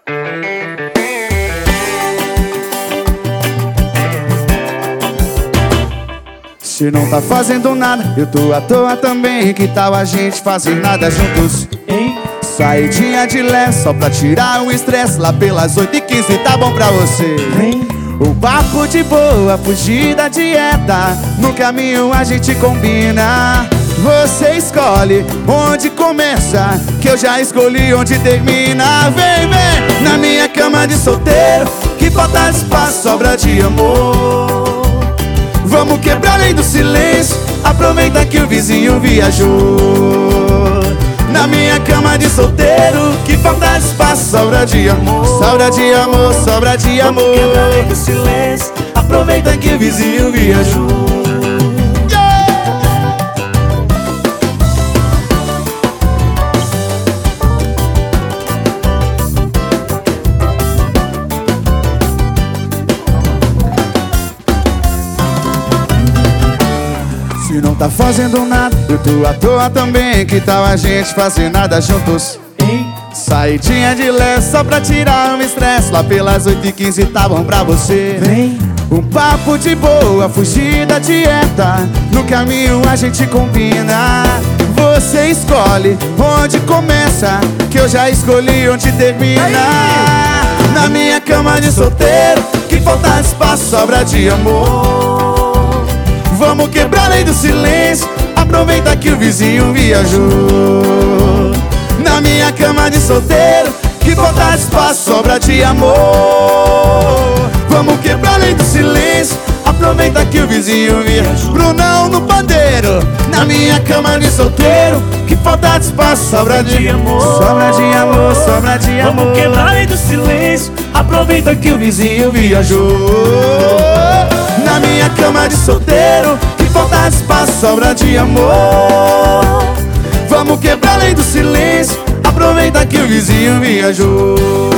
Se não tá fazendo nada, eu tô à toa também. Que tal a gente fazer nada juntos, hein? Saidinha de lé, só pra tirar o estresse. Lá pelas 8h15, tá bom pra você, hein? O papo de boa, fugir da dieta. No caminho a gente combina. Você escolhe onde começa, que eu já escolhi onde termina. Vem, vem, na minha cama de solteiro, que falta espaço, sobra de amor. Vamos quebrar a lei do silêncio, aproveita que o vizinho viajou. Na minha cama de solteiro, que falta espaço, sobra de amor. Sobra de amor, sobra de amor. Vamos quebrar a lei do silêncio, aproveita que o vizinho viajou. Se não tá fazendo nada, eu tô à toa também. Que tal a gente fazer nada juntos, hein? Saidinha de lé, só pra tirar o estresse. Lá pelas 8h15, tá bom pra você, vem. Um papo de boa, fugir da dieta. No caminho a gente combina. Você escolhe onde começa, que eu já escolhi onde termina. Na minha cama de solteiro, que falta espaço, sobra de amor. Vamos quebrar a lei do silêncio, aproveita que o vizinho viajou. Na minha cama de solteiro, que falta espaço, sobra de amor. Vamos quebrar a lei do silêncio, aproveita que o vizinho viajou. Brunão no pandeiro, na minha cama de solteiro, que falta espaço, sobra de amor. Sobra de amor, sobra de amor. Vamos quebrar a lei do silêncio, aproveita que o vizinho viajou. Na minha cama de solteiro, que falta espaço, sobra de amor. Vamos quebrar a lei do silêncio, aproveita que o vizinho viajou.